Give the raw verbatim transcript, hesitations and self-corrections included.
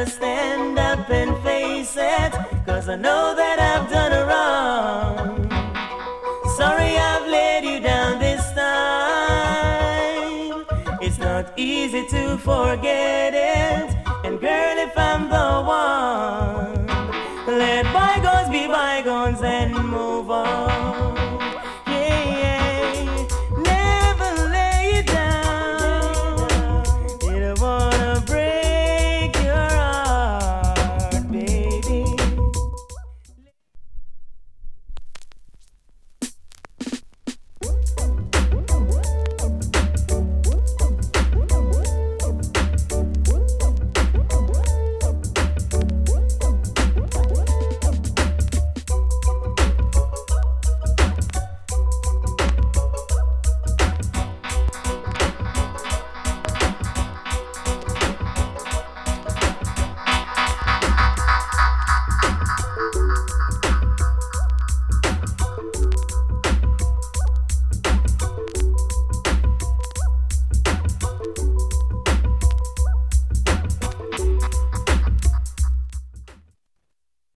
gotta stand up and face it, 'cause I know that I've done wrong. Sorry I've let you down this time. It's not easy to forget it. And girl, if I'm the